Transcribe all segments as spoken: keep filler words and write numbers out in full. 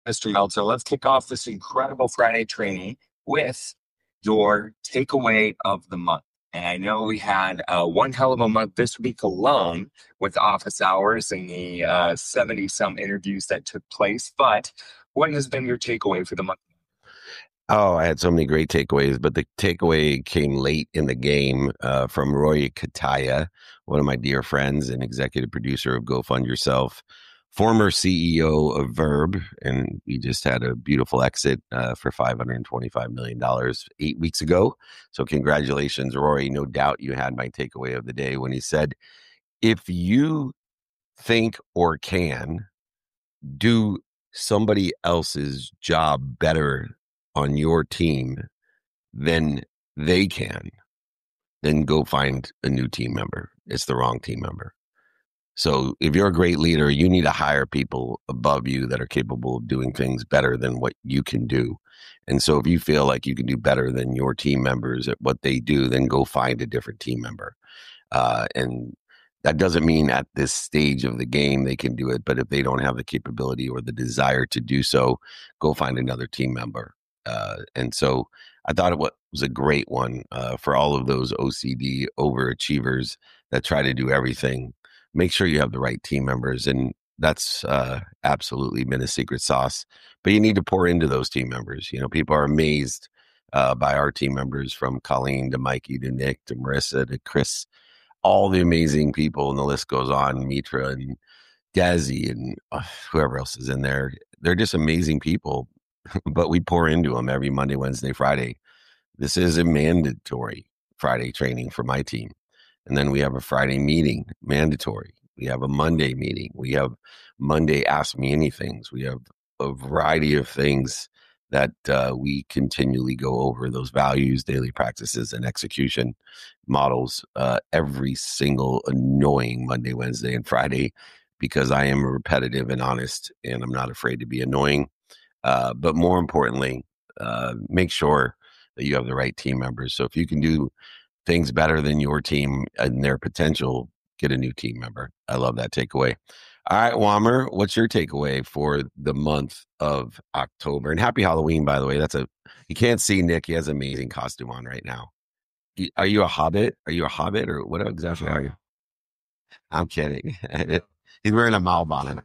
mister Meltzer, let's kick off this incredible Friday training with your takeaway of the month. And I know we had uh, one hell of a month this week alone with office hours and the uh, seventy some interviews that took place. But what has been your takeaway for the month? Oh, I had so many great takeaways, but the takeaway came late in the game uh, from Roy Kataya, one of my dear friends and executive producer of Go Fund Yourself, former C E O of Verb, and we just had a beautiful exit uh, for five hundred twenty-five million dollars eight weeks ago. So congratulations, Roy. No doubt you had my takeaway of the day when he said, if you think or can do somebody else's job better on your team than they can, then go find a new team member. It's the wrong team member. So if you're a great leader, you need to hire people above you that are capable of doing things better than what you can do. And so if you feel like you can do better than your team members at what they do, then go find a different team member. Uh, and that doesn't mean at this stage of the game they can do it, but if they don't have the capability or the desire to do so, go find another team member. Uh, and so I thought it was a great one uh, for all of those O C D overachievers that try to do everything. Make sure you have the right team members, and that's uh, absolutely been a secret sauce. But you need to pour into those team members. You know, people are amazed uh, by our team members, from Colleen to Mikey to Nick to Marissa to Chris, all the amazing people, and the list goes on. Mitra and Desi and uh, whoever else is in there. They're just amazing people, but we pour into them every Monday, Wednesday, Friday. This is a mandatory Friday training for my team. And then we have a Friday meeting, mandatory. We have a Monday meeting. We have Monday Ask Me Anythings. We have a variety of things that uh, we continually go over, those values, daily practices, and execution models uh, every single annoying Monday, Wednesday, and Friday, because I am repetitive and honest, and I'm not afraid to be annoying. Uh, but more importantly, uh, make sure that you have the right team members. So if you can do things better than your team and their potential, get a new team member. I love that takeaway. All right, Wammer, what's your takeaway for the month of October? And happy Halloween, by the way. That's a, you can't see Nick. He has an amazing costume on right now. Are you a hobbit? Are you a hobbit, or what exactly are you? I'm kidding. He's wearing a Mal bonnet.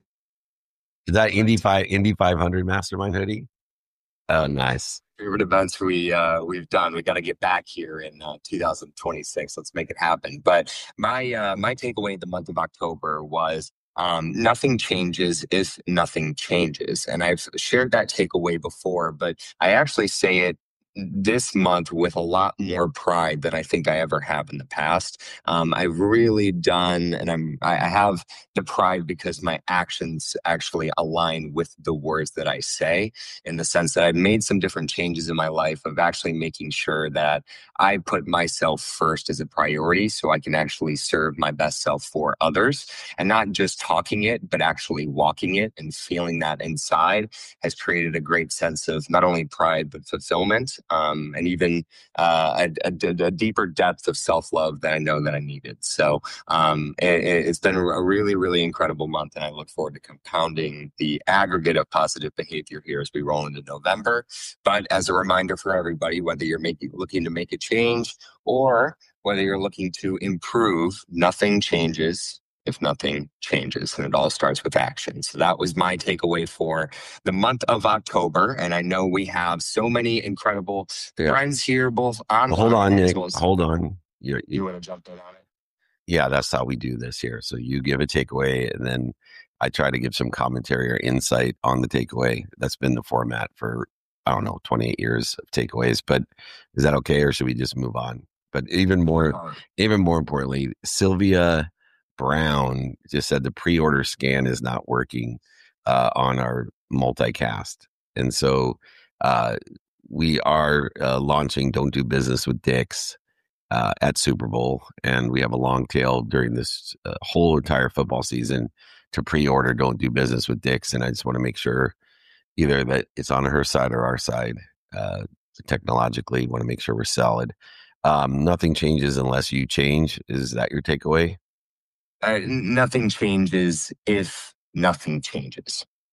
Is that Indy five Indy five hundred Mastermind hoodie? Oh, nice. Favorite events we uh, we've done. We got to get back here in uh, two thousand twenty-six. Let's make it happen. But my uh, my takeaway the month of October was um, nothing changes if nothing changes, and I've shared that takeaway before, but I actually say it this month with a lot more pride than I think I ever have in the past. Um, I've really done, and I'm I I have the pride because my actions actually align with the words that I say, in the sense that I've made some different changes in my life of actually making sure that I put myself first as a priority so I can actually serve my best self for others, and not just talking it, but actually walking it and feeling that inside has created a great sense of not only pride, but fulfillment, um, and even uh, a, a, a deeper depth of self-love that I know that I needed. So um, it, it's been a really, really incredible month, and I look forward to compounding the aggregate of positive behavior here as we roll into November. But as a reminder for everybody, whether you're making looking to make a change or whether you're looking to improve, nothing changes if nothing changes, and it all starts with action. So that was my takeaway for the month of October. And I know we have so many incredible Yeah. friends here, both online. Well, hold on, as Nick. well as- Hold on. You're, You want to jump in on it? yeah, that's how we do this here. So you give a takeaway, and then I try to give some commentary or insight on the takeaway. That's been the format for, I don't know, twenty-eight years of takeaways. But is that okay, or should we just move on? But even more, even more importantly, Sylvia Brown just said the pre-order scan is not working uh, on our multicast. And so uh, we are uh, launching Don't Do Business with Dicks uh, at Super Bowl. And we have a long tail during this uh, whole entire football season to pre-order Don't Do Business with Dicks. And I just want to make sure either that it's on her side or our side. Uh, technologically, want to make sure we're solid. Um, nothing changes unless you change. Is that your takeaway? Uh, nothing changes if nothing changes.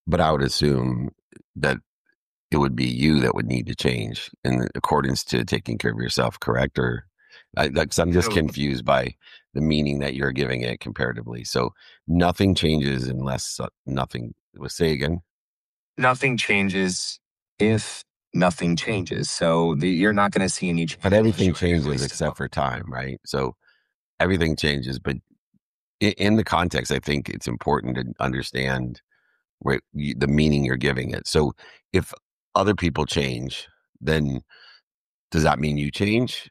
but I would assume that it would be you that would need to change in accordance to taking care of yourself, correct? Or I, like, 'cause I'm just No, confused by the meaning that you're giving it comparatively. So nothing changes unless uh, nothing. Well, say again. nothing changes if nothing changes. So the, you're not going to see any But change. everything You're usually changes still. except for time, right? So everything changes, but in, in the context, I think it's important to understand where you, the meaning you're giving it. So if other people change, then does that mean you change,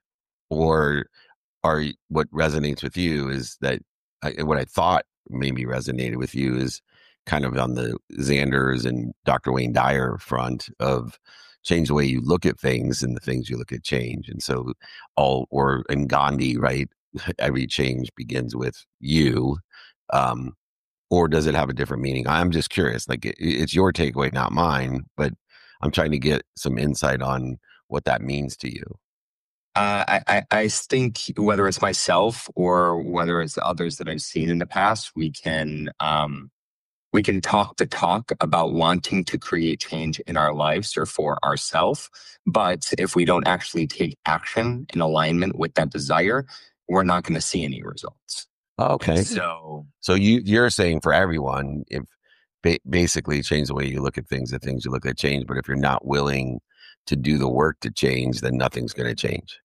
or are y- what resonates with you is that I, what I thought maybe resonated with you is kind of on the Xander's and doctor Wayne Dyer front of change the way you look at things and the things you look at change. And so all, or in Gandhi, right? Every change begins with you. Um, or does it have a different meaning? I'm just curious. Like it, it's your takeaway, not mine, but I'm trying to get some insight on what that means to you. Uh, I, I, I think whether it's myself or whether it's others that I've seen in the past, we can um, we can talk the talk about wanting to create change in our lives or for ourselves. But if we don't actually take action in alignment with that desire, we're not going to see any results. Okay. So So you you're saying for everyone, if ba- basically change the way you look at things, the things you look at change. But if you're not willing to do the work to change, then nothing's going to change.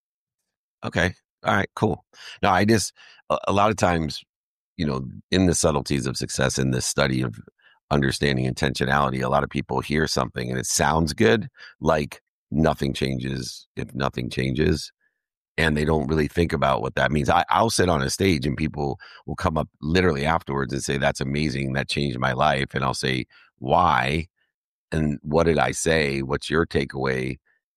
Okay. All right. Cool. Now, I just a, a lot of times, you know, in the subtleties of success, in this study of understanding intentionality, a lot of people hear something and it sounds good, like nothing changes if nothing changes, and they don't really think about what that means. I, I'll sit on a stage and people will come up literally afterwards and say, "That's amazing. That changed my life." And I'll say, "Why? And what did I say? What's your takeaway?"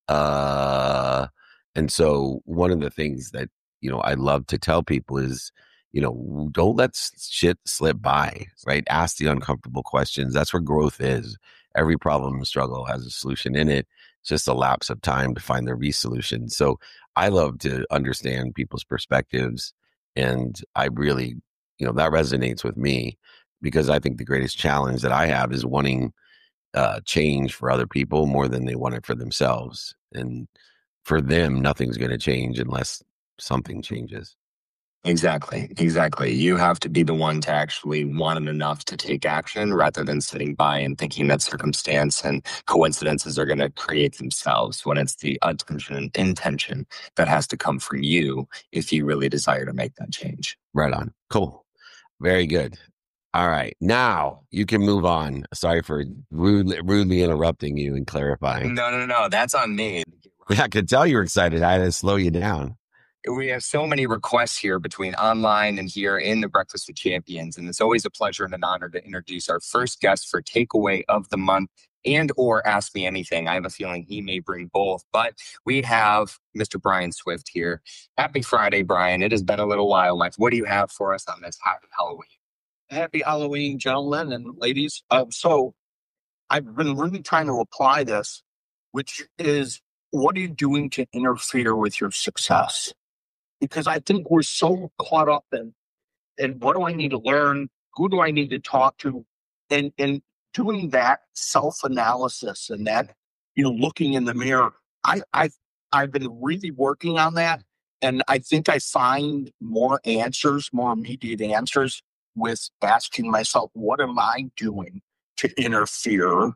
Uh, and so one of the things that, you know, I love to tell people is, you know, don't let s- shit slip by, right? Ask the uncomfortable questions. That's where growth is. Every problem and struggle has a solution in it. It's just a lapse of time to find the resolution. So I love to understand people's perspectives. And I really, you know, that resonates with me because I think the greatest challenge that I have is wanting uh, change for other people more than they want it for themselves. And for them, nothing's going to change unless something changes. exactly, exactly. You have to be the one to actually want it enough to take action rather than sitting by and thinking that circumstance and coincidences are going to create themselves when it's the attention intention that has to come from you if you really desire to make that change. Right on. Cool. Very good. All right. Now you can move on. Sorry for rudely, rudely interrupting you and clarifying. No, no, no, that's on me. Yeah, I could tell you were excited. I had to slow you down. We have so many requests here between online and here in the Breakfast with Champions, and it's always a pleasure and an honor to introduce our first guest for takeaway of the month and or ask me anything. I have a feeling he may bring both, but we have Mister Brian Swift here. Happy Friday, Brian. It has been a little while. Mike. What do you have for us on this happy Halloween? Happy Halloween, gentlemen and ladies. Um, so I've been really trying to apply this, which is what are you doing to interfere with your success? Because I think we're so caught up in, in what do I need to learn? Who do I need to talk to? And and doing that self-analysis and that, you know, looking in the mirror. I I've I've been really working on that. And I think I find more answers, more immediate answers with asking myself, what am I doing to interfere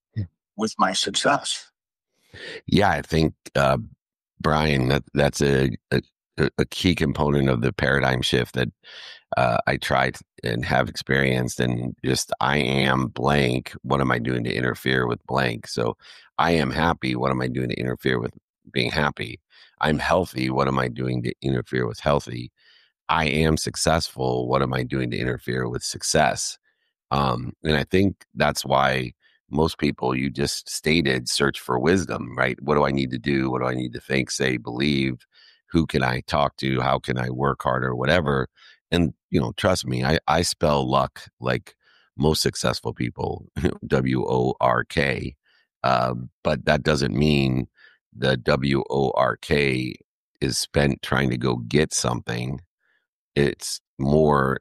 with my success? Yeah, I think, uh, Brian, that, that's a, a, a key component of the paradigm shift that uh, I tried and have experienced. And just, I am blank. What am I doing to interfere with blank? So I am happy. What am I doing to interfere with being happy? I'm healthy. What am I doing to interfere with healthy? I am successful. What am I doing to interfere with success? Um, and I think that's why most people, you just stated, search for wisdom, right? What do I need to do? What do I need to think, say, believe? Who can I talk to? How can I work harder? Whatever. And, you know, trust me, I, I spell luck like most successful people, W O R K. Um, but that doesn't mean the W O R K is spent trying to go get something. It's more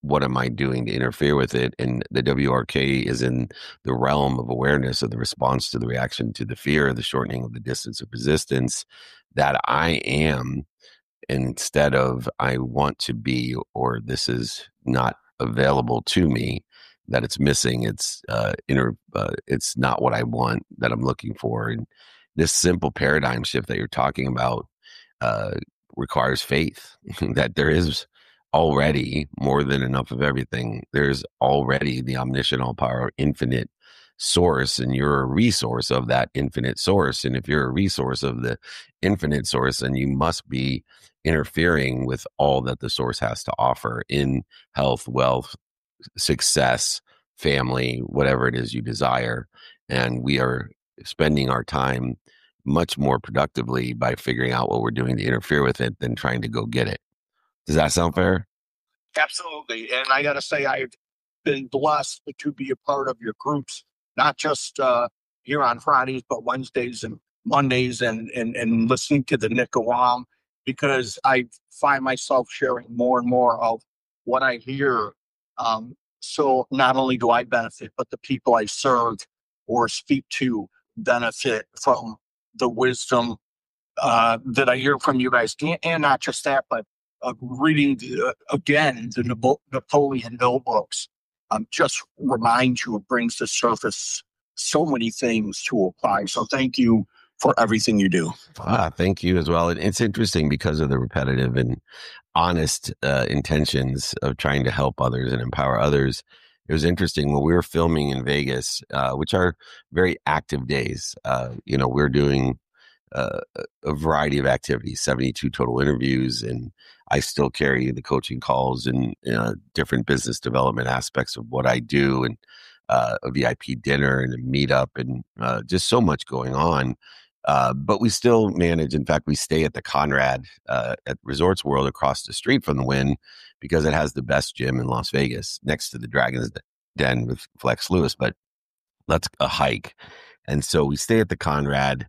what am I doing to interfere with it? And the W R K is in the realm of awareness of the response to the reaction to the fear, the shortening of the distance of resistance, that I am instead of I want to be, or this is not available to me, that it's missing. It's uh, inner. Uh, it's not what I want that I'm looking for. And this simple paradigm shift that you're talking about uh, requires faith that there is already more than enough of everything. There's already the omniscient, all power, infinite source, and you're a resource of that infinite source. And if you're a resource of the infinite source, then you must be interfering with all that the source has to offer in health, wealth, success, family, whatever it is you desire. And we are spending our time much more productively by figuring out what we're doing to interfere with it than trying to go get it. Does that sound fair? Absolutely. And I got to say, I've been blessed to be a part of your groups, not just uh, here on Fridays, but Wednesdays and Mondays, and, and, and listening to the Nick Awam, because I find myself sharing more and more of what I hear. Um, so not only do I benefit, but the people I serve or speak to benefit from the wisdom uh, that I hear from you guys. And, and not just that, but uh, reading the, uh, again the Napo- Napoleon Hill books um, just reminds you, it brings to surface so many things to apply. So thank you for everything you do. Ah, thank you as well. And it's interesting because of the repetitive and honest uh, intentions of trying to help others and empower others. It was interesting when we were filming in Vegas, uh, which are very active days. Uh, you know, we're doing uh, a variety of activities, seventy-two total interviews, and I still carry the coaching calls and uh, different business development aspects of what I do, and uh, a V I P dinner and a meetup, and uh, just so much going on. Uh, but we still manage. In fact, we stay at the Conrad uh, at Resorts World across the street from the Wynn because it has the best gym in Las Vegas next to the Dragon's Den with Flex Lewis. But that's a hike. And so we stay at the Conrad,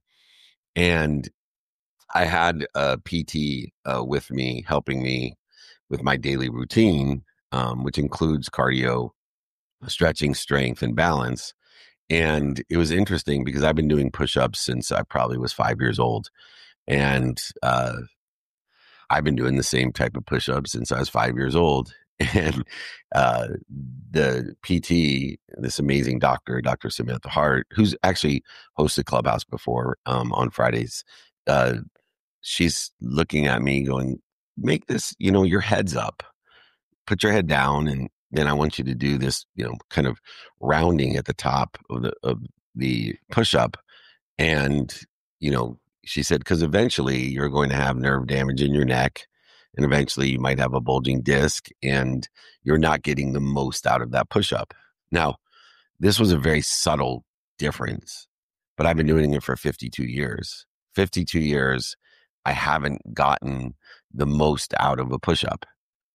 and I had a P T uh, with me, helping me with my daily routine, um, which includes cardio, stretching, strength, and balance. And it was interesting because I've been doing push-ups since I probably was five years old. And uh, I've been doing the same type of push-ups since I was five years old. And uh, the P T, this amazing doctor, Doctor Samantha Hart, who's actually hosted Clubhouse before um, on Fridays, uh, she's looking at me going, make this, you know, your head's up. Put your head down, and then I want you to do this, you know, kind of rounding at the top of the of the push-up. And, you know, she said, because eventually you're going to have nerve damage in your neck, and eventually you might have a bulging disc, and you're not getting the most out of that push-up. Now, this was a very subtle difference, but I've been doing it for fifty-two years. fifty-two years, I haven't gotten the most out of a push-up.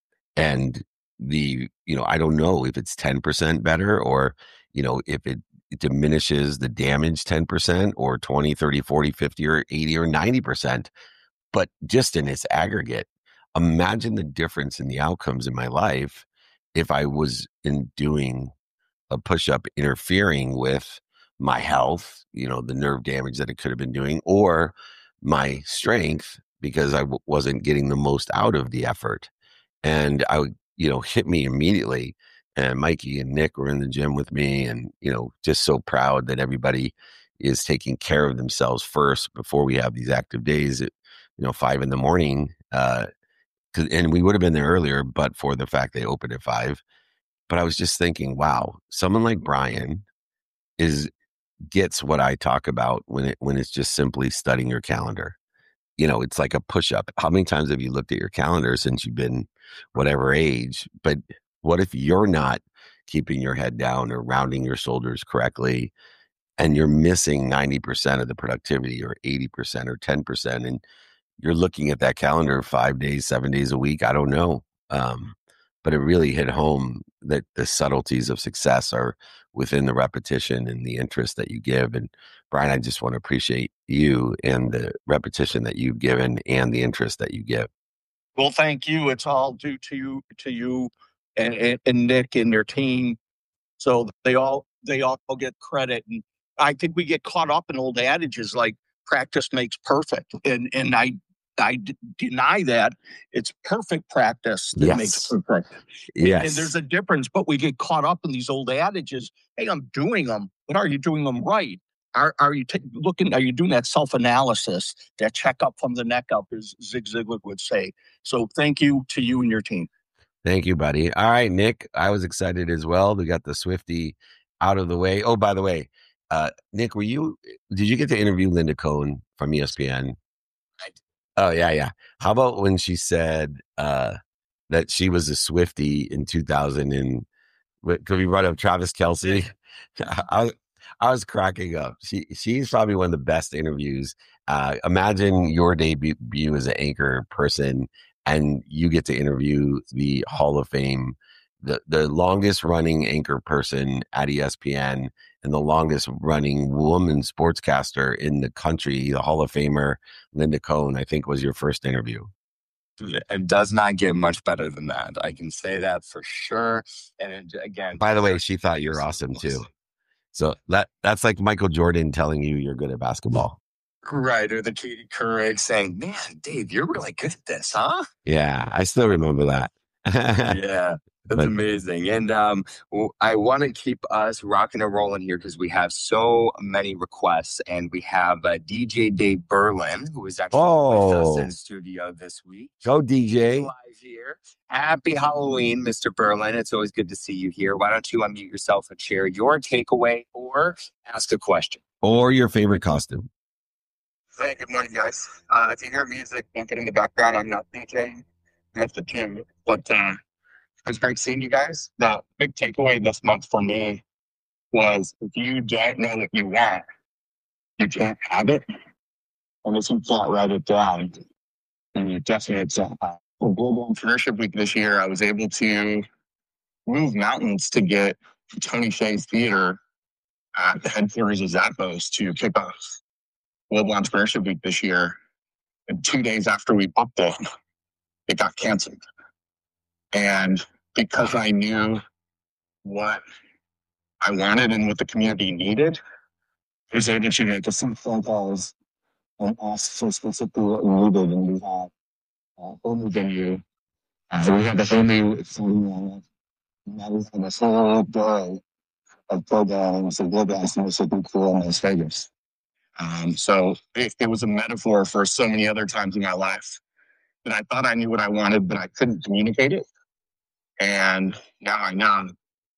And the, you know, I don't know if it's ten percent better, or, you know, if it, it diminishes the damage ten percent or twenty, thirty, forty, fifty, or eighty or ninety percent. But just in its aggregate, imagine the difference in the outcomes in my life if I was in doing a push-up interfering with my health, you know, the nerve damage that it could have been doing, or my strength, because I w- wasn't getting the most out of the effort. And I would, you know, hit me immediately. And Mikey and Nick were in the gym with me, and, you know, just so proud that everybody is taking care of themselves first before we have these active days at, you know, five in the morning. Uh, 'cause, and we would have been there earlier, but for the fact they opened at five. But I was just thinking, wow, someone like Brian is gets what I talk about when it when it's just simply studying your calendar. You know, it's like a push-up. How many times have you looked at your calendar since you've been whatever age? But what if you're not keeping your head down or rounding your shoulders correctly, and you're missing ninety percent of the productivity, or eighty percent or ten percent, and you're looking at that calendar five days, seven days a week? I don't know. Um, but it really hit home that the subtleties of success are within the repetition and the interest that you give. And Brian, I just want to appreciate you and the repetition that you've given and the interest that you give. Well, thank you. It's all due to you, to you and, and, and Nick and your team. So they all they all get credit. And I think we get caught up in old adages like practice makes perfect. And and I I d- deny that. It's perfect practice that Yes. makes perfect. Yes. And there's a difference, but we get caught up in these old adages. Hey, I'm doing them, but are you doing them right? Are are you t- looking? Are you doing that self analysis, that checkup from the neck up, as Zig Ziglar would say? So thank you to you and your team. Thank you, buddy. All right, Nick, I was excited as well. We got the Swifty out of the way. Oh, by the way, uh, Nick, were you? Did you get to interview Linda Cohn from E S P N? Oh yeah, yeah. How about when she said uh, that she was a Swifty in two thousand and could we brought up Travis Kelce? I, was- I was cracking up. She she's probably one of the best interviews. Uh, imagine your debut as an anchor person, and you get to interview the Hall of Fame, the the longest running anchor person at E S P N, and the longest running woman sportscaster in the country, the Hall of Famer Linda Cohn. I think was your first interview. It does not get much better than that. I can say that for sure. And it, again, By the way, she thought you're awesome too. So that that's like Michael Jordan telling you you're good at basketball. Right. Or the Katie Couric saying, man, Dave, you're really good at this, huh? Yeah, I still remember that. Yeah. That's But- amazing. And um, w- I want to keep us rocking and rolling here because we have so many requests. And we have uh, D J Dave Berlin, who is actually with us Oh. in studio this week. Go D J. Live here. Happy Halloween, Mister Berlin. It's always good to see you here. Why don't you unmute yourself and share your takeaway or ask a question? Or your favorite costume. Hey, good morning, guys. Uh, if you hear music bumping in the background, I'm not DJing. That's the gym. But uh, it was great seeing you guys. The big takeaway this month for me was if you don't know what you want, you can't have it. And if you can't write it down, then you definitely can't have it. For Global Entrepreneurship Week this year, I was able to move mountains to get Tony Hsieh's theater at the headquarters of Zappos to kick off Global Entrepreneurship Week this year. And two days after we booked it, it got canceled. And because I knew what I wanted and what the community needed, I was able to make some phone calls and ask for specifically what we needed. And we had a whole new venue. Uh, we had a whole new exciting Now we had a whole day of programs, so Global Entrepreneurship Week in Las Vegas. Um, so it, it was a metaphor for so many other times in my life that I thought I knew what I wanted, but I couldn't communicate it. And now I know.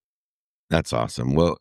That's awesome. Well,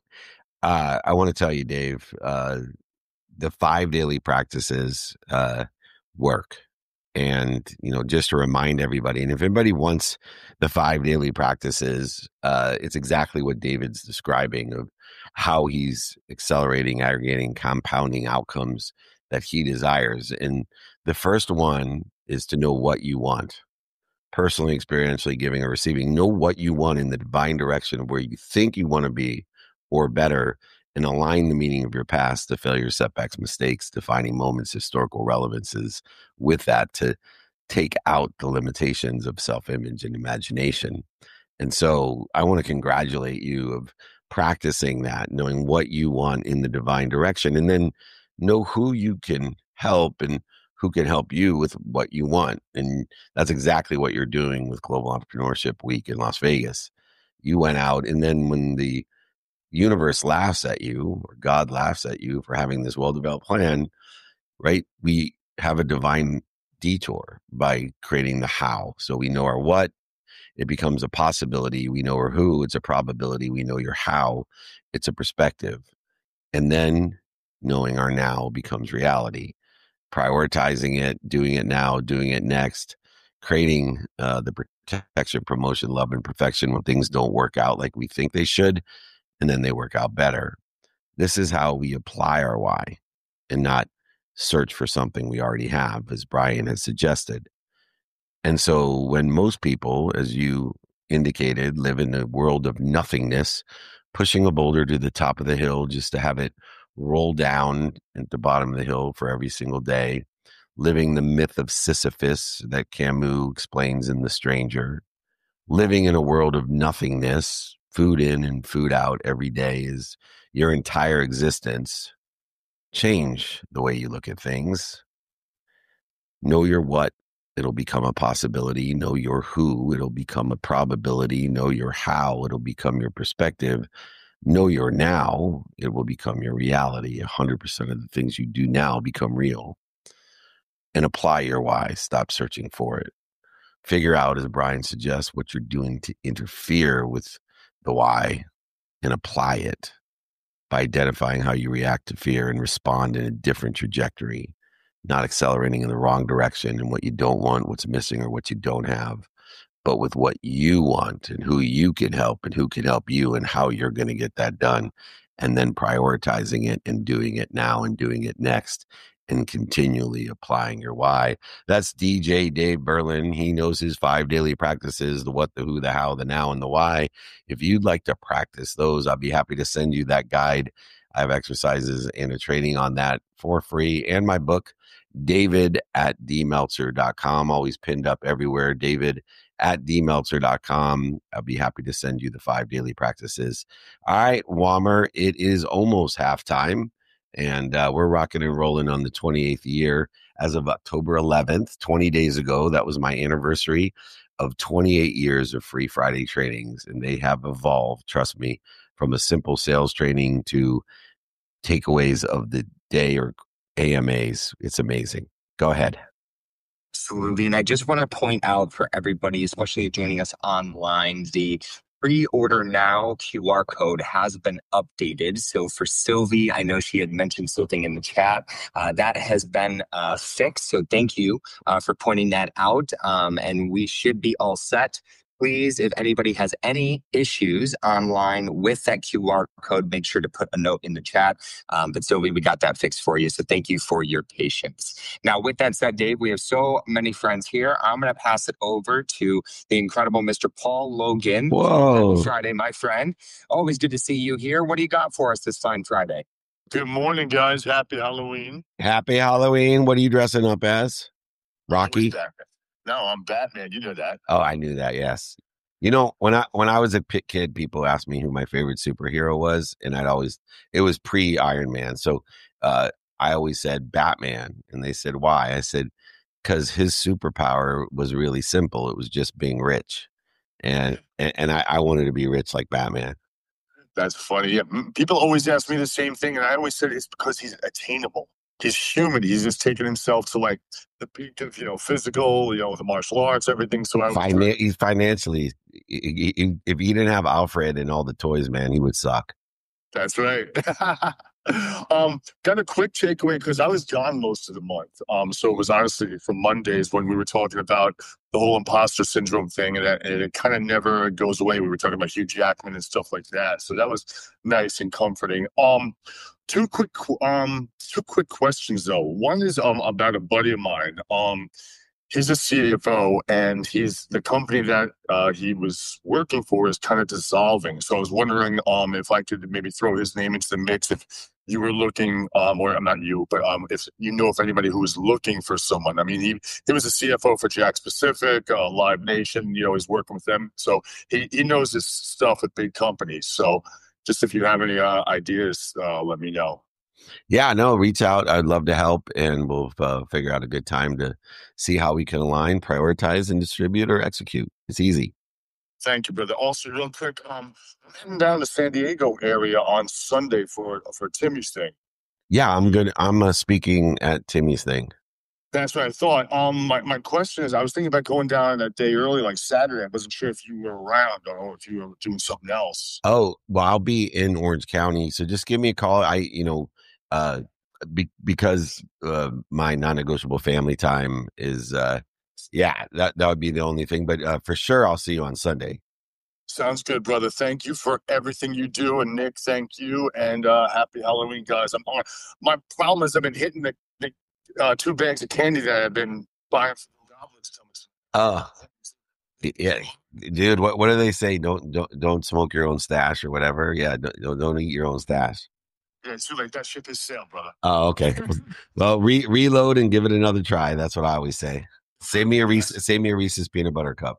uh, I want to tell you, Dave, uh, the five daily practices uh, work. And, you know, just to remind everybody, and if anybody wants the five daily practices, uh, it's exactly what David's describing of how he's accelerating, aggregating, compounding outcomes that he desires. And the first one is to know what you want. Personally, experientially, giving or receiving. Know what you want in the divine direction of where you think you want to be or better, and align the meaning of your past, the failures, setbacks, mistakes, defining moments, historical relevances with that to take out the limitations of self-image and imagination. And so I want to congratulate you of practicing that, knowing what you want in the divine direction, and then know who you can help and who can help you with what you want. And that's exactly what you're doing with Global Entrepreneurship Week in Las Vegas. You went out, and then when the universe laughs at you, or God laughs at you for having this well-developed plan, right? We have a divine detour by creating the how. So we know our what, it becomes a possibility. We know our who, it's a probability. We know your how, it's a perspective. And then knowing our now becomes reality. Prioritizing it, doing it now, doing it next, creating uh, the protection, promotion, love, and perfection when things don't work out like we think they should, and then they work out better. This is how we apply our why and not search for something we already have, as Brian has suggested. And so when most people, as you indicated, live in a world of nothingness, pushing a boulder to the top of the hill just to have it roll down at the bottom of the hill for every single day, living the myth of Sisyphus that Camus explains in The Stranger, living in a world of nothingness, food in and food out every day is your entire existence. Change the way you look at things. Know your what, it'll become a possibility. Know your who, it'll become a probability. Know your how, it'll become your perspective. Know your now, it will become your reality. one hundred percent of the things you do now become real. And apply your why. Stop searching for it. Figure out, as Brian suggests, what you're doing to interfere with the why and apply it by identifying how you react to fear and respond in a different trajectory, not accelerating in the wrong direction and what you don't want, what's missing, or what you don't have, but with what you want and who you can help and who can help you and how you're going to get that done. And then prioritizing it and doing it now and doing it next and continually applying your why. That's D J Dave Berlin. He knows his five daily practices, the what, the who, the how, the now, and the why. If you'd like to practice those, I'll be happy to send you that guide. I have exercises and a training on that for free, and my book, David at d meltzer dot com, always pinned up everywhere. David at d meltzer dot com. I'll be happy to send you the five daily practices. All right, Wammer, it is almost halftime. And uh, we're rocking and rolling on the twenty-eighth year as of October eleventh, twenty days ago. That was my anniversary of twenty-eight years of Free Friday trainings. And they have evolved, trust me, from a simple sales training to takeaways of the day or A M As. It's amazing. Go ahead. Absolutely. And I just want to point out for everybody, especially joining us online, the pre-order now Q R code has been updated. So for Sylvie, I know she had mentioned something in the chat uh, that has been uh, fixed. So thank you uh, for pointing that out. Um, and we should be all set. Please, if anybody has any issues online with that Q R code, make sure to put a note in the chat. Um, but Sylvie, we got that fixed for you. So thank you for your patience. Now, with that said, Dave, we have so many friends here. I'm going to pass it over to the incredible Mister Paul Logan. Whoa. Happy Friday, my friend. Always good to see you here. What do you got for us this fine Friday? Good morning, guys. Happy Halloween. Happy Halloween. What are you dressing up as? Rocky? No, I'm Batman. You know that. Oh, I knew that. Yes. You know, when I when I was a pit kid, people asked me who my favorite superhero was, and I'd always it was pre Iron Man. So uh, I always said Batman, and they said why? I said because his superpower was really simple. It was just being rich, and and, and I, I wanted to be rich like Batman. That's funny. Yeah, people always ask me the same thing, and I always said it's because he's attainable. He's human. He's just taken himself to like the peak of, you know, physical, you know, the martial arts, everything. So I Finan- he's financially, he, he, if he didn't have Alfred and all the toys, man, he would suck. That's right. um, got a quick takeaway because I was gone most of the month. Um, so it was honestly from Mondays when we were talking about the whole imposter syndrome thing, and it, and it kind of never goes away. We were talking about Hugh Jackman and stuff like that. So that was nice and comforting. Um, two quick, um, two quick questions though. One is um about a buddy of mine. Um, he's a C F O, and he's the company that uh, he was working for is kind of dissolving. So I was wondering um, if I could maybe throw his name into the mix if you were looking, um, or not you, but um, if you know if anybody who was looking for someone. I mean, he he was a C F O for Jack Pacific, uh, Live Nation. You know, he's working with them, so he he knows his stuff with big companies. So just if you have any uh, ideas, uh, let me know. Yeah, no, reach out. I'd love to help, and we'll uh, figure out a good time to see how we can align, prioritize, and distribute or execute. It's easy. Thank you, brother. Also, real quick, um, I'm heading down to San Diego area on Sunday for for Timmy's thing. Yeah, I'm good. I'm uh, speaking at Timmy's thing. That's what I thought. Um, my, my question is, I was thinking about going down that day early, like Saturday. I wasn't sure if you were around or if you were doing something else. Oh, well, I'll be in Orange County, so just give me a call. I, you know, uh, be, because uh, my non-negotiable family time is, uh, yeah, that that would be the only thing. But uh, for sure, I'll see you on Sunday. Sounds good, brother. Thank you for everything you do, and Nick, thank you, and uh, happy Halloween, guys. I'm on. My problem is I've been hitting the, the uh, two bags of candy that I've been buying from Goblins. Oh, yeah, dude. What what do they say? Don't don't don't smoke your own stash or whatever. Yeah, don't don't eat your own stash. Yeah, it's too late. That ship is sailed, brother. Oh, okay. Well, re- reload and give it another try. That's what I always say. Save me a Reese, save me a Reese's peanut butter cup.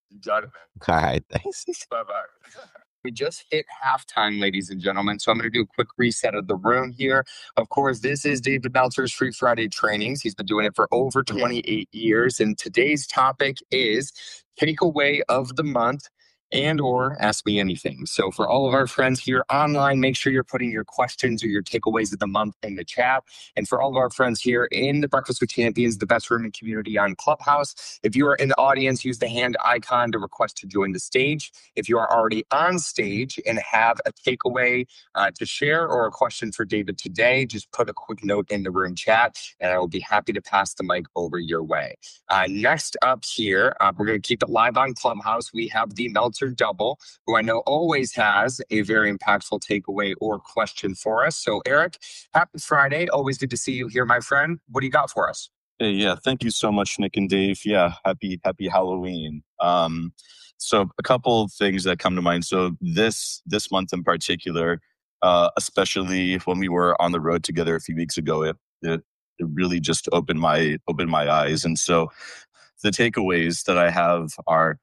You got it, All right. Thanks. man. Bye bye. We just hit halftime, ladies and gentlemen. So I'm going to do a quick reset of the room here. Of course, this is David Meltzer's Free Friday trainings. He's been doing it for over twenty-eight years. And today's topic is takeaway of the month and or ask me anything. So for all of our friends here online, make sure you're putting your questions or your takeaways of the month in the chat. And for all of our friends here in the Breakfast with Champions, the best room and community on Clubhouse, if you are in the audience, use the hand icon to request to join the stage. If you are already on stage and have a takeaway uh, to share or a question for David today, just put a quick note in the room chat and I will be happy to pass the mic over your way. Uh, next up here, uh, we're going to keep it live on Clubhouse. We have the Meltzer Double, who I know always has a very impactful takeaway or question for us. So Eric, happy Friday. Always good to see you here, my friend. What do you got for us? Hey, yeah, thank you so much, Nick and Dave. Yeah, happy happy Halloween. Um, so a couple of things that come to mind. So this this month in particular, uh, especially when we were on the road together a few weeks ago, it it, it really just opened my opened my eyes. And so the takeaways that I have are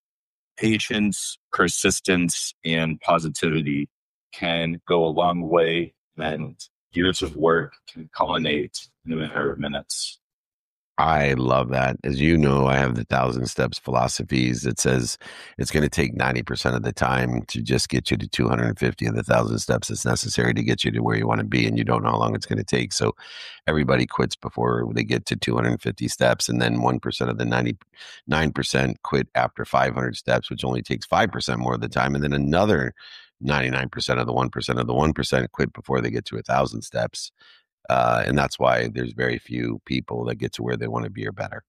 patience, persistence, and positivity can go a long way, and years of work can culminate in a matter of minutes. I love that. As you know, I have the thousand steps philosophies that says it's going to take ninety percent of the time to just get you to two hundred fifty of the thousand steps that's necessary to get you to where you want to be. And you don't know how long it's going to take. So everybody quits before they get to two hundred fifty steps. And then one percent of the ninety-nine percent quit after five hundred steps, which only takes five percent more of the time. And then another ninety-nine percent of the one percent of the one percent quit before they get to a thousand steps. Uh, and that's why there's very few people that get to where they want to be or better.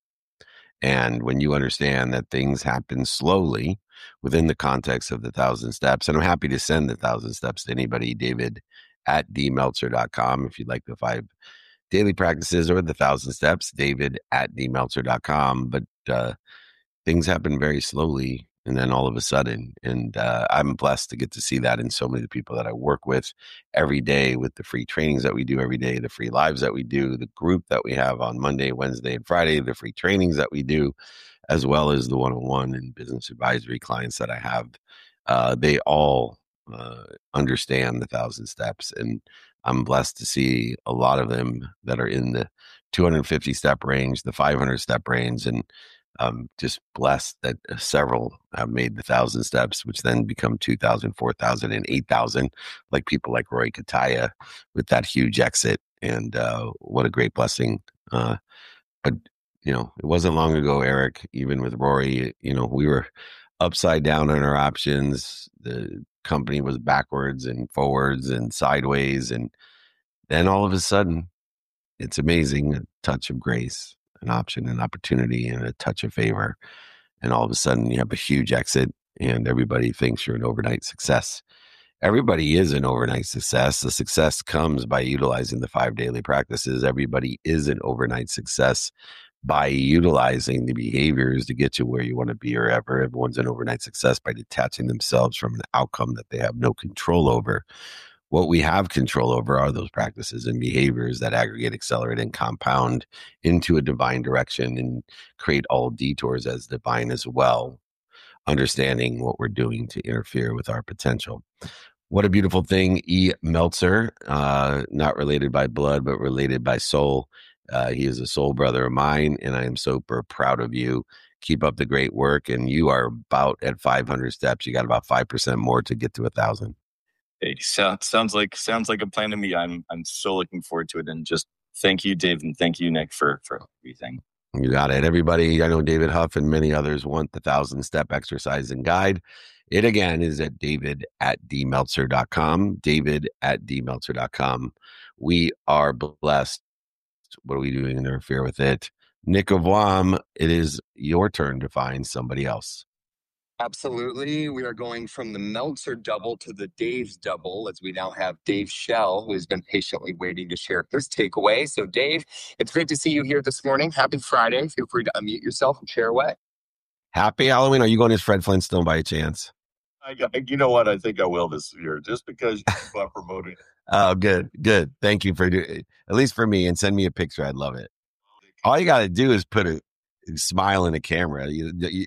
And when you understand that things happen slowly within the context of the thousand steps, and I'm happy to send the thousand steps to anybody, David at d meltzer dot com. If you'd like the five daily practices or the thousand steps, David at d meltzer dot com. But uh, things happen very slowly. And then all of a sudden, and uh, I'm blessed to get to see that in so many of the people that I work with every day, with the free trainings that we do every day, the free lives that we do, the group that we have on Monday, Wednesday, and Friday, the free trainings that we do, as well as the one-on-one and business advisory clients that I have. Uh, they all uh, understand the thousand steps, and I'm blessed to see a lot of them that are in the two hundred fifty step range, the five hundred step range, and I'm just blessed that several have made the thousand steps, which then become two thousand, four thousand, and eight thousand, like people like Roy Kataya with that huge exit. And uh, what a great blessing. Uh, but, you know, it wasn't long ago, Eric, even with Rory, you know, we were upside down on our options. The company was backwards and forwards and sideways. And then all of a sudden, it's amazing, a touch of grace. An option, an opportunity, and a touch of favor. And all of a sudden you have a huge exit and everybody thinks you're an overnight success. Everybody is an overnight success. The success comes by utilizing the five daily practices. Everybody is an overnight success by utilizing the behaviors to get you where you want to be or ever. Everyone's an overnight success by detaching themselves from an outcome that they have no control over. What we have control over are those practices and behaviors that aggregate, accelerate, and compound into a divine direction and create all detours as divine as well, understanding what we're doing to interfere with our potential. What a beautiful thing. E. Meltzer, uh, not related by blood, but related by soul. Uh, he is a soul brother of mine, and I am super proud of you. Keep up the great work, and you are about at five hundred steps. You got about five percent more to get to a thousand. Hey, so, sounds like sounds like a plan to me. I'm I'm so looking forward to it, and just thank you, Dave, and thank you, Nick, for for everything. You got it, everybody. I know David Huff and many others want the thousand step exercise and guide. It again is at David at d meltzer dot com. David at d meltzer dot com. We are blessed. What are we doing to interfere with it? Nick of Wam, it is your turn to find somebody else. Absolutely. We are going from the Meltzer double to the Dave's double, as we now have Dave Shell, who has been patiently waiting to share his takeaway. So, Dave, it's great to see you here this morning. Happy Friday. Feel free to unmute yourself and share away. Happy Halloween. Are you going as Fred Flintstone by a chance? I, you know what? I think I will this year, just because you keep on promoting it. Oh, good, good. Thank you for doing it, at least for me, and send me a picture. I'd love it. All you got to do is put a smile in the camera. You, you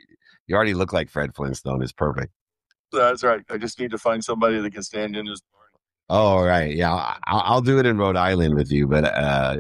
You already look like Fred Flintstone. It's perfect. That's right. I just need to find somebody that can stand in his. Oh, right. Yeah, I'll, I'll do it in Rhode Island with you. But uh...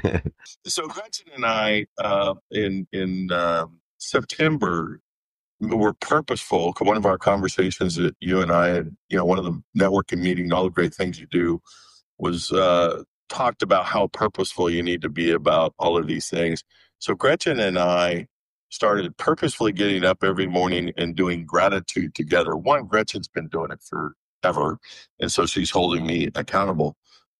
so Gretchen and I, uh, in in uh, September, were purposeful. One of our conversations that you and I had, you know, one of the networking meeting, all the great things you do, was uh, talked about how purposeful you need to be about all of these things. So Gretchen and I started purposefully getting up every morning and doing gratitude together. One, Gretchen's been doing it forever, and so she's holding me accountable.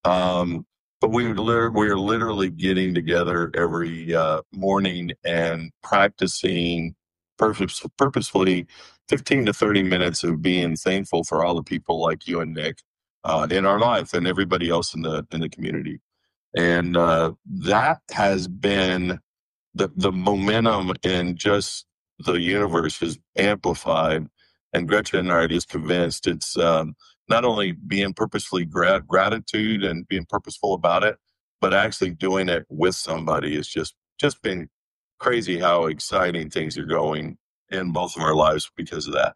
Um, but we were, we are literally getting together every uh, morning and practicing purpose, purposefully fifteen to thirty minutes of being thankful for all the people like you and Nick uh, in our life and everybody else in the in the community. And uh, that has been the the momentum in just the universe is amplified. And Gretchen and I are just convinced it's um, not only being purposefully gra- gratitude and being purposeful about it, but actually doing it with somebody. It's just just been crazy how exciting things are going in both of our lives because of that.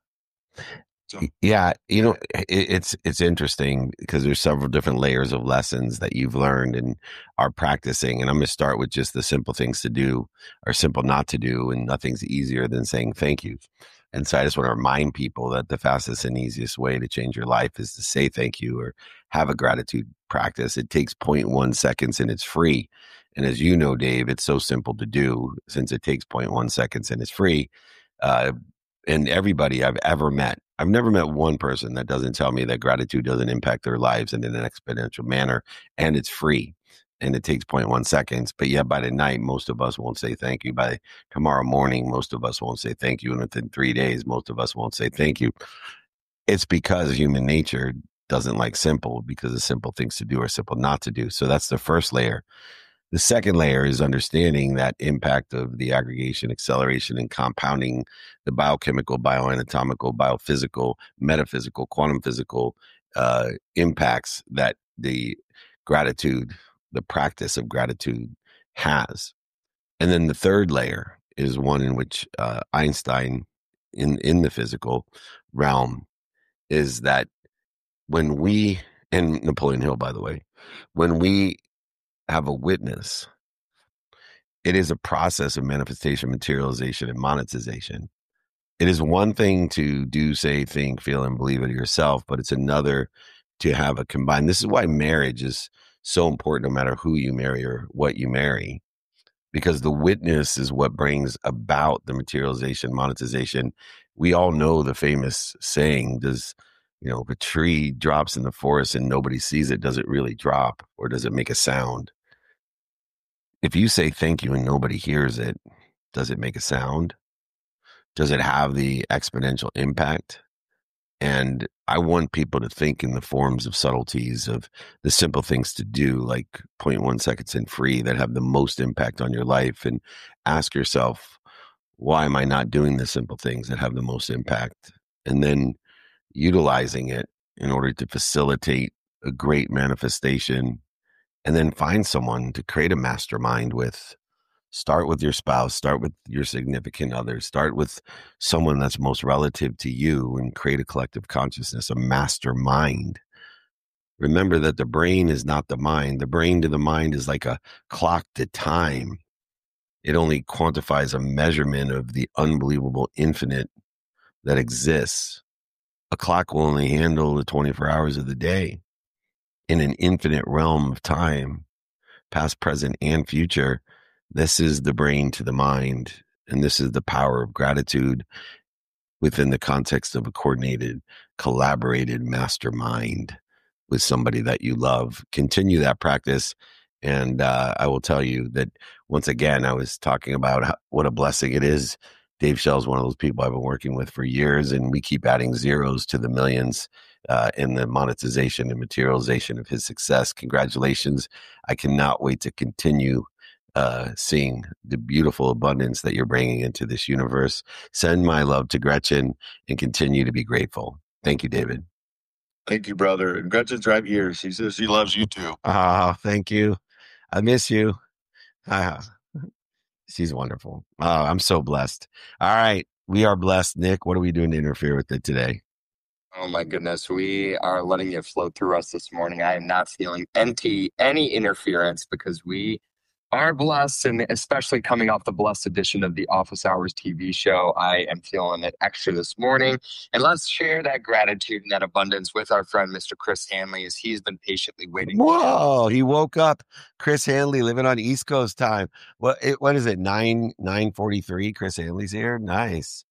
So. Yeah, you know, it, it's it's interesting because there's several different layers of lessons that you've learned and are practicing. And I'm going to start with just the simple things to do or simple not to do, and nothing's easier than saying thank you. And so I just want to remind people that the fastest and easiest way to change your life is to say thank you or have a gratitude practice. It takes zero point one seconds and it's free. And as you know, Dave, it's so simple to do since it takes zero point one seconds and it's free. Uh, and everybody I've ever met, I've never met one person that doesn't tell me that gratitude doesn't impact their lives in an exponential manner, and it's free, and it takes zero point one seconds. But yeah, by the night, most of us won't say thank you. By tomorrow morning, most of us won't say thank you. And within three days, most of us won't say thank you. It's because human nature doesn't like simple, because the simple things to do are simple not to do. So that's the first layer. The second layer is understanding that impact of the aggregation, acceleration, and compounding the biochemical, bioanatomical, biophysical, metaphysical, quantum physical uh, impacts that the gratitude, the practice of gratitude has. And then the third layer is one in which uh, Einstein, in, in the physical realm, is that when we, and Napoleon Hill, by the way, when we have a witness, it is a process of manifestation, materialization, and monetization. It is one thing to do, say, think, feel, and believe it yourself, but it's another to have a combined. This is why marriage is so important, no matter who you marry or what you marry, because the witness is what brings about the materialization, monetization. We all know the famous saying, does, you know, if a tree drops in the forest and nobody sees it, does it really drop, or does it make a sound? If you say thank you and nobody hears it, does it make a sound? Does it have the exponential impact? And I want people to think in the forms of subtleties of the simple things to do, like zero point one seconds and free, that have the most impact on your life. And ask yourself, why am I not doing the simple things that have the most impact? And then utilizing it in order to facilitate a great manifestation. And then find someone to create a mastermind with. Start with your spouse, start with your significant other, start with someone that's most relative to you, and create a collective consciousness, a mastermind. Remember that the brain is not the mind. The brain to the mind is like a clock to time. It only quantifies a measurement of the unbelievable infinite that exists. A clock will only handle the twenty-four hours of the day. In an infinite realm of time, past, present, and future, this is the brain to the mind, and this is the power of gratitude within the context of a coordinated, collaborated mastermind with somebody that you love. Continue that practice, and uh, I will tell you that, once again, I was talking about how, what a blessing it is. Dave Schell is one of those people I've been working with for years, and we keep adding zeros to the millions uh, in the monetization and materialization of his success. Congratulations. I cannot wait to continue uh, seeing the beautiful abundance that you're bringing into this universe. Send my love to Gretchen and continue to be grateful. Thank you, David. Thank you, brother. And Gretchen's right here. She says she loves you too. Oh, thank you. I miss you. Ah, she's wonderful. Oh, I'm so blessed. All right. We are blessed. Nick, what are we doing to interfere with it today? Oh my goodness, we are letting it flow through us this morning. I am not feeling any any interference because we are blessed, and especially coming off the blessed edition of the Office Hours T V show, I am feeling it extra this morning. And let's share that gratitude and that abundance with our friend, Mister Chris Hanley, as he's been patiently waiting. Whoa, he woke up. Chris Hanley living on East Coast time. What it, what is it? nine nine forty-three. Chris Hanley's here. Nice.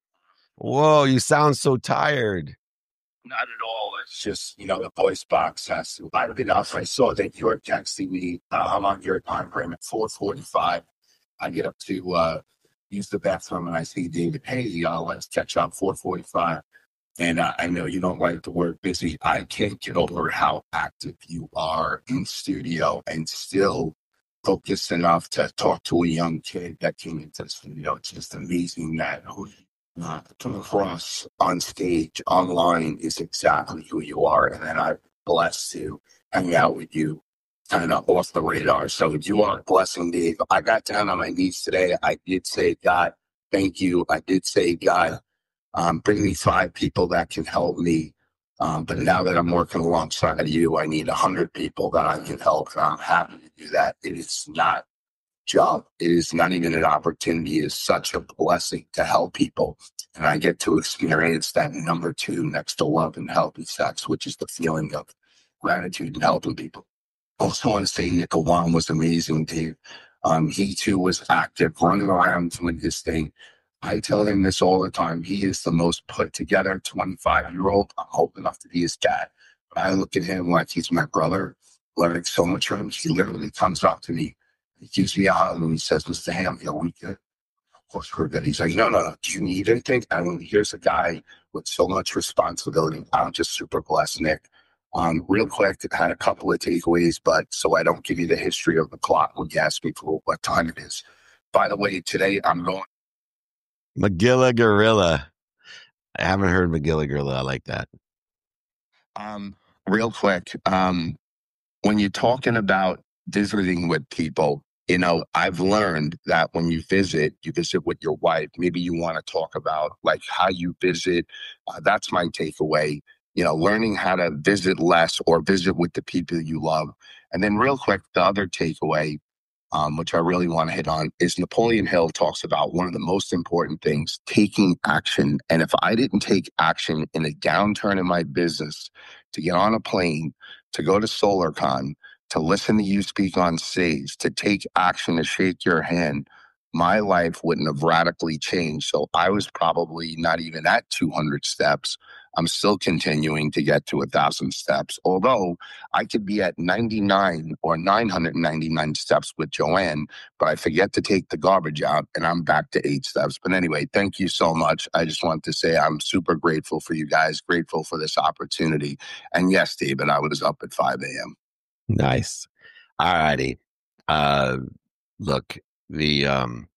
Whoa, you sound so tired. Not at all. It's just, you know, the voice box has to light it up. I saw that you're texting me. Uh, I'm on your time frame at four forty-five. I get up to uh, use the bathroom and I see David, hey, y'all, let's catch up four forty-five. And uh, I know you don't like the word busy. I can't get over how active you are in studio and still focused enough to talk to a young kid that came into the studio. It's just amazing that who uh, come across on stage, online is exactly who you are. And then I'm blessed to hang out with you kind of off the radar. So you are a blessing, Dave. I got down on my knees today. I did say, God, thank you. I did say, God, um, bring me five people that can help me. Um, but now that I'm working alongside you, I need a hundred people that I can help. And I'm happy to do that. It is not job. It is not even an opportunity. It is such a blessing to help people. And I get to experience that number two next to love and healthy sex, which is the feeling of gratitude and helping people. Also want to say Nick Awan was amazing, Dave. Um, he too was active, running around doing his thing. I tell him this all the time. He is the most put together twenty-five-year-old. I'm old enough to be his dad. But I look at him like he's my brother, learning so much from him. He literally comes up to me. He gives me a hug and he says, Mister Ham, are we good? Of course we're good. He's like, no, no, no. Do you need anything? I mean, here's a guy with so much responsibility. I'm just super blessed, Nick. Um, real quick, I had a couple of takeaways, but so I don't give you the history of the clock when you ask me for what time it is. By the way, today I'm going. Magilla Gorilla. I haven't heard Magilla Gorilla. I like that. Um, real quick, um, when you're talking about visiting with people, you know, I've learned that when you visit, you visit with your wife. Maybe you want to talk about like how you visit. Uh, that's my takeaway. You know, learning how to visit less or visit with the people you love. And then real quick, the other takeaway, um, which I really want to hit on, is Napoleon Hill talks about one of the most important things, taking action. And if I didn't take action in a downturn in my business to get on a plane, to go to SolarCon, to listen to you speak on stage, to take action, to shake your hand, my life wouldn't have radically changed. So I was probably not even at two hundred steps. I'm still continuing to get to a thousand steps, although I could be at ninety-nine or nine hundred ninety-nine steps with Joanne, but I forget to take the garbage out and I'm back to eight steps. But anyway, thank you so much. I just want to say I'm super grateful for you guys, grateful for this opportunity. And yes, David, I was up at five a.m. Nice. All righty. Uh, look, the um,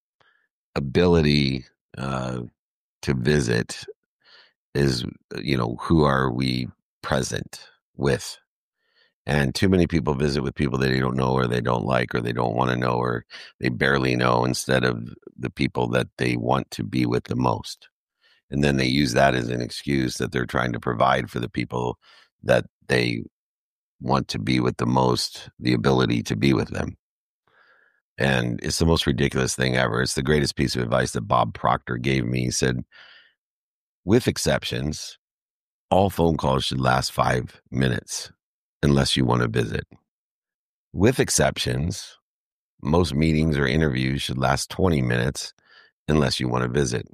ability uh, to visit is, you know, who are we present with? And too many people visit with people that they don't know or they don't like or they don't want to know or they barely know instead of the people that they want to be with the most. And then they use that as an excuse that they're trying to provide for the people that they want to be with the most, the ability to be with them. And it's the most ridiculous thing ever. It's the greatest piece of advice that Bob Proctor gave me. He said, with exceptions, all phone calls should last five minutes unless you want to visit. With exceptions, most meetings or interviews should last twenty minutes unless you want to visit.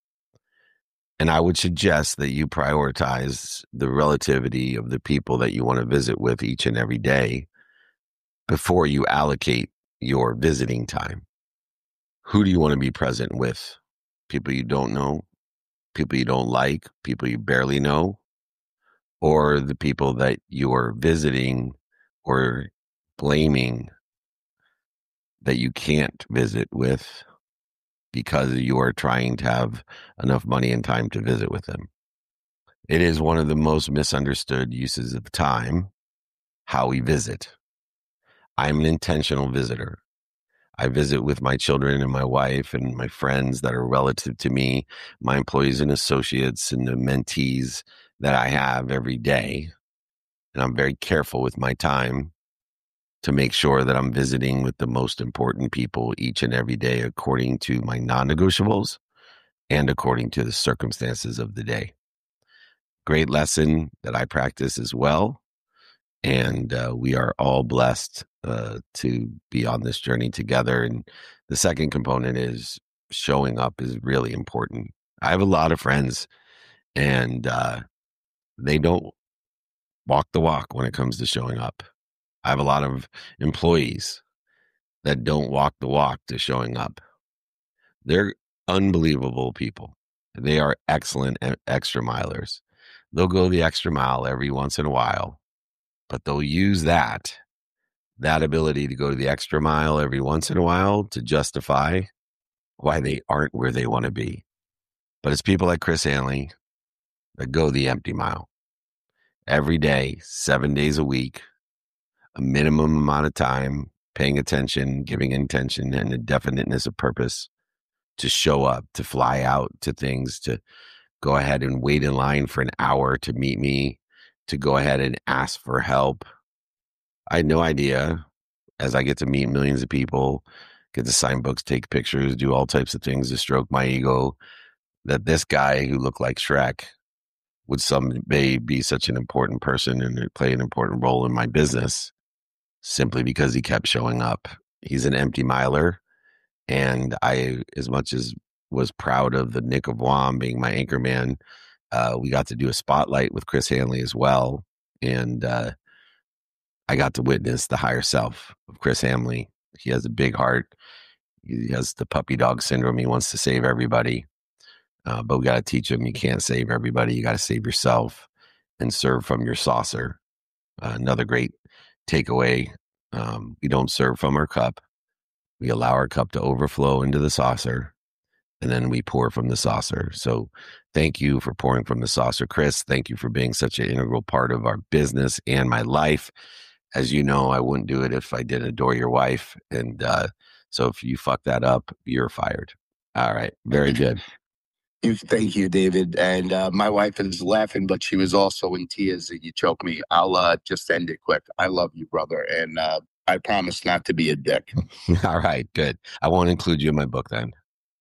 And I would suggest that you prioritize the relativity of the people that you want to visit with each and every day before you allocate your visiting time. Who do you want to be present with? People you don't know, people you don't like, people you barely know, or the people that you're visiting or blaming that you can't visit with because you are trying to have enough money and time to visit with them. It is one of the most misunderstood uses of time, how we visit. I'm an intentional visitor. I visit with my children and my wife and my friends that are relative to me, my employees and associates and the mentees that I have every day. And I'm very careful with my time to make sure that I'm visiting with the most important people each and every day according to my non-negotiables and according to the circumstances of the day. Great lesson that I practice as well. And uh, we are all blessed uh, to be on this journey together. And the second component is showing up is really important. I have a lot of friends and uh, they don't walk the walk when it comes to showing up. I have a lot of employees that don't walk the walk to showing up. They're unbelievable people. They are excellent extra milers. They'll go the extra mile every once in a while, but they'll use that, that ability to go to the extra mile every once in a while to justify why they aren't where they want to be. But it's people like Chris Hanley that go the empty mile every day, seven days a week, a minimum amount of time, paying attention, giving intention and a definiteness of purpose to show up, to fly out to things, to go ahead and wait in line for an hour to meet me, to go ahead and ask for help. I had no idea, as I get to meet millions of people, get to sign books, take pictures, do all types of things to stroke my ego, that this guy who looked like Shrek would someday be such an important person and play an important role in my business simply because he kept showing up. He's an empty miler. And I, as much as was proud of the Nick of Wam being my anchor man, uh, we got to do a spotlight with Chris Hanley as well. And uh, I got to witness the higher self of Chris Hanley. He has a big heart. He has the puppy dog syndrome. He wants to save everybody. Uh, but we got to teach him you can't save everybody. You got to save yourself and serve from your saucer. Uh, another great takeaway. Um, we don't serve from our cup. We allow our cup to overflow into the saucer, and then we pour from the saucer. So thank you for pouring from the saucer, Chris. Thank you for being such an integral part of our business and my life. As you know, I wouldn't do it if I didn't adore your wife. And uh, so if you fuck that up, you're fired. All right. Very good. Thank you, David. And uh, my wife is laughing, but she was also in tears that you choked me. I'll uh, just end it quick. I love you, brother. And uh, I promise not to be a dick. All right, good. I won't include you in my book then.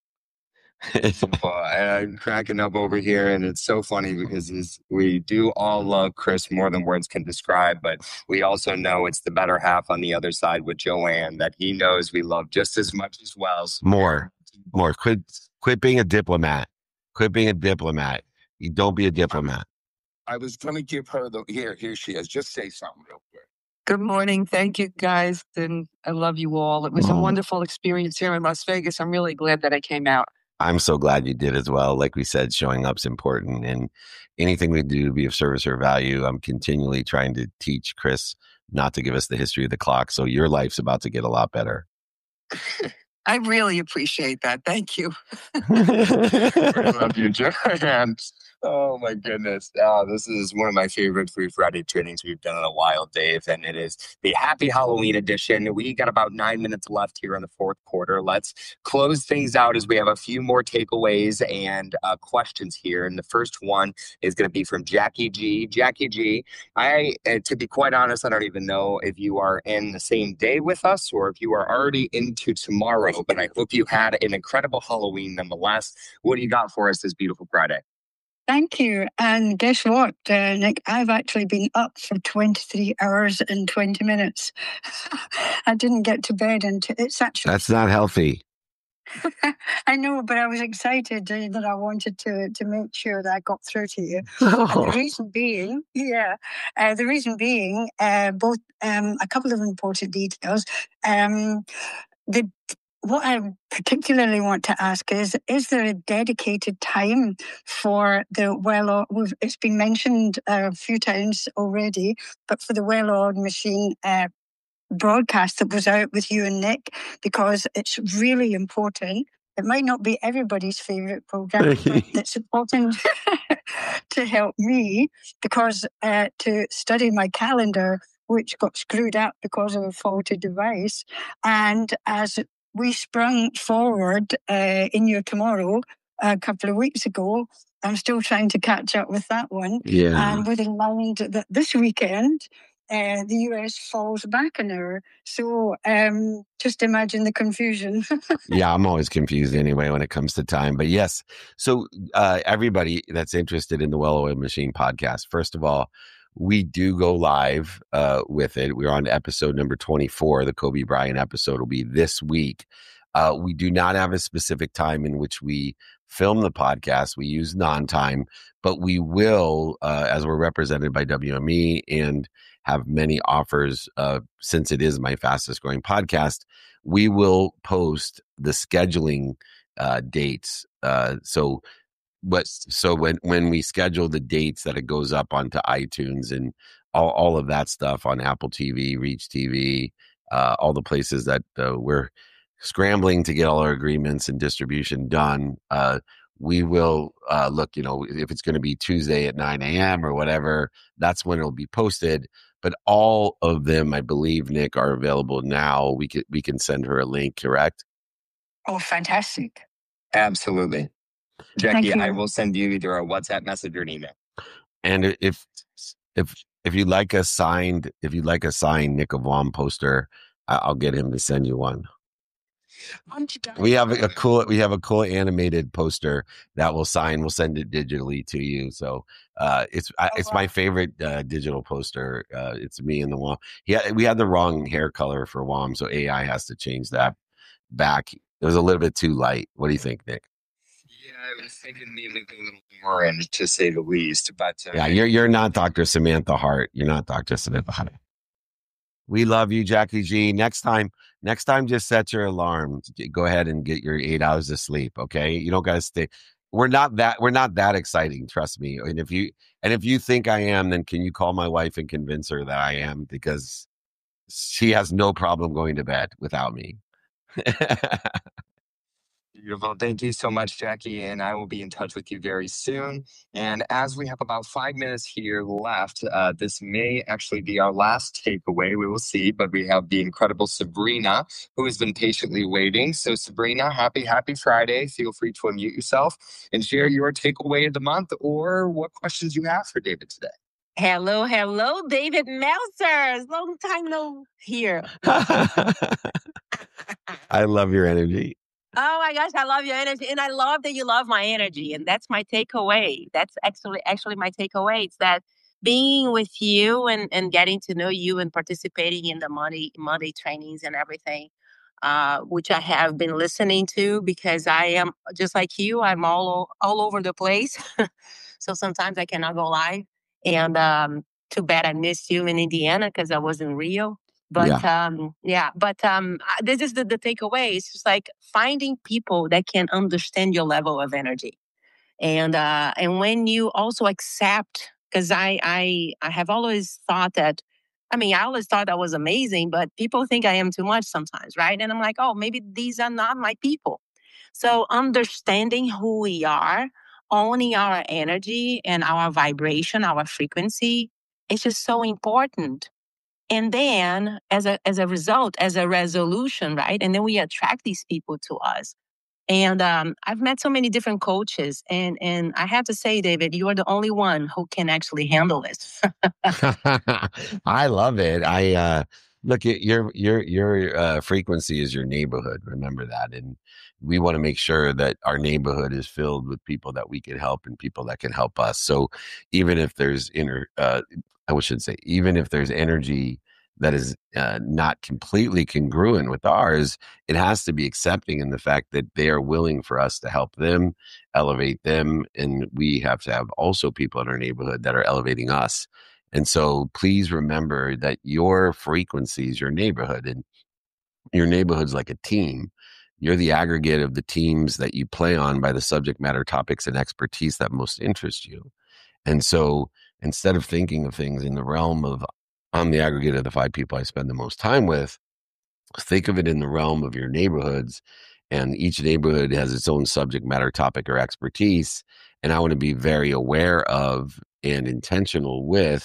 I'm cracking up over here, and it's so funny because it's, we do all love Chris more than words can describe, but we also know it's the better half on the other side with Joanne that he knows we love just as much as well. More, more. Quit, quit being a diplomat. Quit being a diplomat. You don't be a diplomat. I was going to give her the, here, here she is. Just say something real quick. Good morning. Thank you, guys. And I love you all. It was a wonderful experience here in Las Vegas. I'm really glad that I came out. I'm so glad you did as well. Like we said, showing up's important, and anything we do to be of service or value, I'm continually trying to teach Chris not to give us the history of the clock. So your life's about to get a lot better. I really appreciate that. Thank you. I love you, Joanne. Oh my goodness. Oh, this is one of my favorite Free Friday trainings we've done in a while, Dave. And it is the Happy Halloween edition. We got about nine minutes left here in the fourth quarter. Let's close things out as we have a few more takeaways and uh, questions here. And the first one is going to be from Jackie G. Jackie G, I, uh, to be quite honest, I don't even know if you are in the same day with us or if you are already into tomorrow, but I hope you had an incredible Halloween nonetheless. What do you got for us this beautiful Friday? Thank you. And guess what, uh, Nick? I've actually been up for twenty-three hours and twenty minutes. I didn't get to bed until it's actually. That's not healthy. I know, but I was excited uh, that I wanted to to make sure that I got through to you. Oh. And the reason being, yeah, uh, the reason being, uh, both um, a couple of important details. Um, the What I particularly want to ask is, is there a dedicated time for the well, we've, it's been mentioned a few times already, but for the well-oiled machine uh, broadcast that was out with you and Nick, because it's really important. It might not be everybody's favorite program, but it's important to help me because uh, to study my calendar, which got screwed up because of a faulty device. And as we sprung forward uh, in your tomorrow a couple of weeks ago. I'm still trying to catch up with that one. Yeah. And with in mind that this weekend, uh, the U S falls back an hour. So um, just imagine the confusion. Yeah, I'm always confused anyway when it comes to time. But yes, so uh, everybody that's interested in the Well-Oiled Machine podcast, first of all, we do go live uh, with it. We're on episode number twenty-four. The Kobe Bryant episode will be this week. Uh, we do not have a specific time in which we film the podcast. We use non-time, but we will, uh, as we're represented by W M E and have many offers, uh, since it is my fastest growing podcast, we will post the scheduling uh, dates. Uh, so But so when, when we schedule the dates that it goes up onto iTunes and all, all of that stuff on Apple T V, Reach T V, uh, all the places that uh, we're scrambling to get all our agreements and distribution done, uh, we will uh, look, you know, if it's going to be Tuesday at nine a.m. or whatever, that's when it'll be posted. But all of them, I believe, Nick, are available now. We can, we can send her a link, correct? Oh, fantastic. Absolutely. Thank Jackie, you. I will send you either a WhatsApp message or an email. And if if if you like a signed, if you like a signed Nick of Wam poster, I- I'll get him to send you one. We have a, a cool we have a cool animated poster that we'll sign. We'll send it digitally to you. So uh, it's I, Oh, it's wow. my favorite uh, digital poster. Uh, it's me and the Wam. Yeah, we had the wrong hair color for Wam, so A I has to change that back. It was a little bit too light. What do you think, Nick? Yeah, I was thinking maybe a little orange, to say the least. But uh, Yeah, you're you're not Doctor Samantha Hart. You're not Doctor Samantha Hart. We love you, Jackie G. Next time, next time, just set your alarm. Go ahead and get your eight hours of sleep. Okay, you don't got to stay. We're not that. We're not that exciting. Trust me. And if you and if you think I am, then can you call my wife and convince her that I am? Because she has no problem going to bed without me. beautiful. Thank you so much, Jackie. And I will be in touch with you very soon. And as we have about five minutes here left, uh, this may actually be our last takeaway. We will see. But we have the incredible Sabrina, who has been patiently waiting. So, Sabrina, happy, happy Friday. Feel free to unmute yourself and share your takeaway of the month or what questions you have for David today. Hello, hello, David Meltzer. Long time no hear. I love your energy. Oh my gosh, I love your energy, and I love that you love my energy, and that's my takeaway. That's actually actually my takeaway. It's that being with you and, and getting to know you and participating in the Monday Monday trainings and everything, uh, which I have been listening to because I am just like you. I'm all o- all over the place, so sometimes I cannot go live. And um, too bad I missed you in Indiana because I was in Rio. But um, yeah, but um, uh, this is the, the takeaway. It's just like finding people that can understand your level of energy, and uh, and when you also accept, because I I I have always thought that, I mean, I always thought I was amazing, but people think I am too much sometimes, right? And I'm like, oh, maybe these are not my people. So understanding who we are, owning our energy and our vibration, our frequency, it's just so important. And then as a as a result, as a resolution, right? And then we attract these people to us. And um, I've met so many different coaches, and and I have to say, David, you are the only one who can actually handle this. I love it. I uh look at your your your uh frequency is your neighborhood. Remember that. And we want to make sure that our neighborhood is filled with people that we can help and people that can help us. So even if there's inner uh I should say, even if there's energy that is uh, not completely congruent with ours, it has to be accepting in the fact that they are willing for us to help them, elevate them. And we have to have also people in our neighborhood that are elevating us. And so please remember that your frequency is your neighborhood, and your neighborhood's like a team. You're the aggregate of the teams that you play on by the subject matter topics and expertise that most interest you. And so instead of thinking of things in the realm of, I'm the aggregate of the five people I spend the most time with, think of it in the realm of your neighborhoods. And each neighborhood has its own subject matter topic or expertise. And I want to be very aware of and intentional with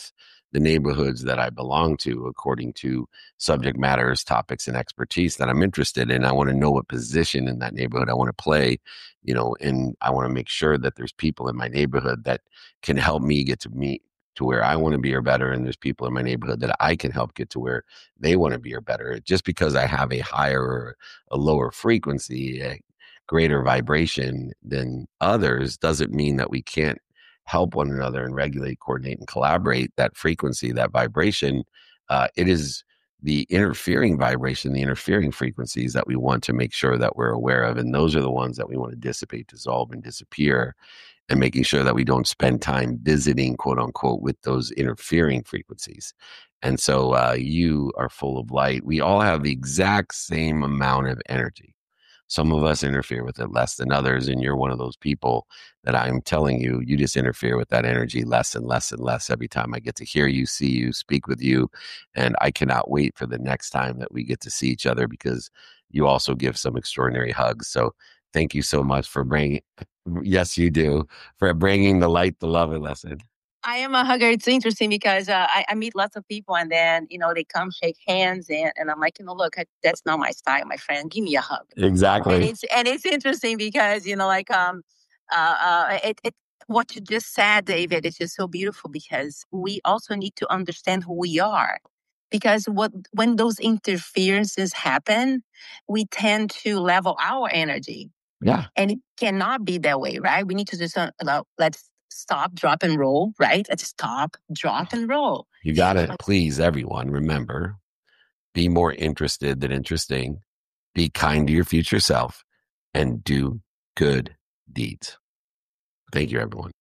the neighborhoods that I belong to according to subject matters, topics, and expertise that I'm interested in. I want to know what position in that neighborhood I want to play, you know, and I want to make sure that there's people in my neighborhood that can help me get to meet to where I want to be or better. And there's people in my neighborhood that I can help get to where they want to be or better. Just because I have a higher or a lower frequency, a greater vibration than others doesn't mean that we can't help one another and regulate, coordinate, and collaborate that frequency, that vibration. Uh, it is the interfering vibration, the interfering frequencies that we want to make sure that we're aware of. And those are the ones that we want to dissipate, dissolve, and disappear, and making sure that we don't spend time visiting, quote unquote, with those interfering frequencies. And so uh, you are full of light. We all have the exact same amount of energy. Some of us interfere with it less than others, and you're one of those people that I'm telling you, you just interfere with that energy less and less and less every time I get to hear you, see you, speak with you. And I cannot wait for the next time that we get to see each other, because you also give some extraordinary hugs. So thank you so much for bringing, yes, you do, for bringing the light, the love, and lesson. I am a hugger. It's interesting because uh, I, I meet lots of people, and then, you know, they come shake hands, and, and I'm like, you know, look, I, that's not my style, my friend. Give me a hug. Exactly. And it's and it's interesting because, you know, like um, uh, uh, it, it what you just said, David, is just so beautiful, because we also need to understand who we are. Because what when those interferences happen, we tend to level our energy. Yeah. And it cannot be that way, right? We need to just uh, let's stop, drop, and roll, right? Let's stop, drop, and roll. You got it. Please, everyone, remember, be more interested than interesting. Be kind to your future self and do good deeds. Thank you, everyone.